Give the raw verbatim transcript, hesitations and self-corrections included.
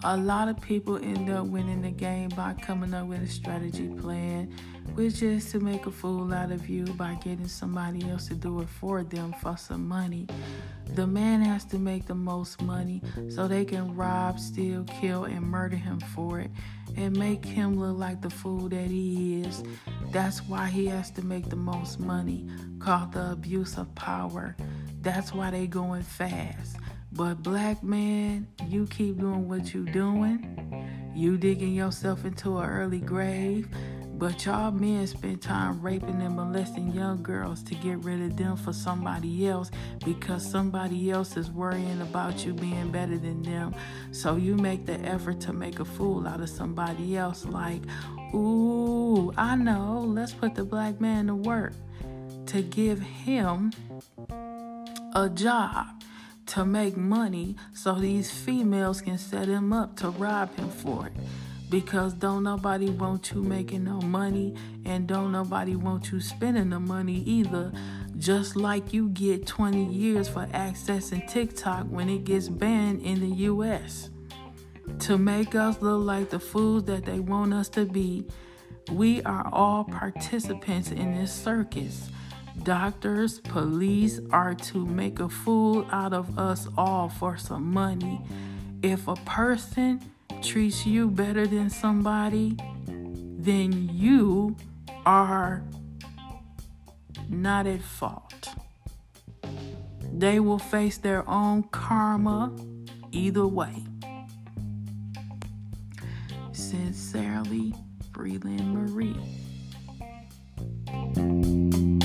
A lot of people end up winning the game by coming up with a strategy plan, which is to make a fool out of you by getting somebody else to do it for them for some money. The man has to make the most money so they can rob, steal, kill, and murder him for it and make him look like the fool that he is. That's why he has to make the most money, called the abuse of power. That's why they going fast. But black man, you keep doing what you doing. You digging yourself into an early grave. But y'all men spend time raping and molesting young girls to get rid of them for somebody else because somebody else is worrying about you being better than them. So you make the effort to make a fool out of somebody else like, ooh, I know, let's put the black man to work to give him a job to make money so these females can set him up to rob him for it. Because don't nobody want you making no money and don't nobody want you spending the money either. Just like you get twenty years for accessing TikTok when it gets banned in the U S To make us look like the fools that they want us to be. We are all participants in this circus. Doctors, police are to make a fool out of us all for some money. If a person treats you better than somebody, then you are not at fault. They will face their own karma either way. Sincerely, Breland Marie.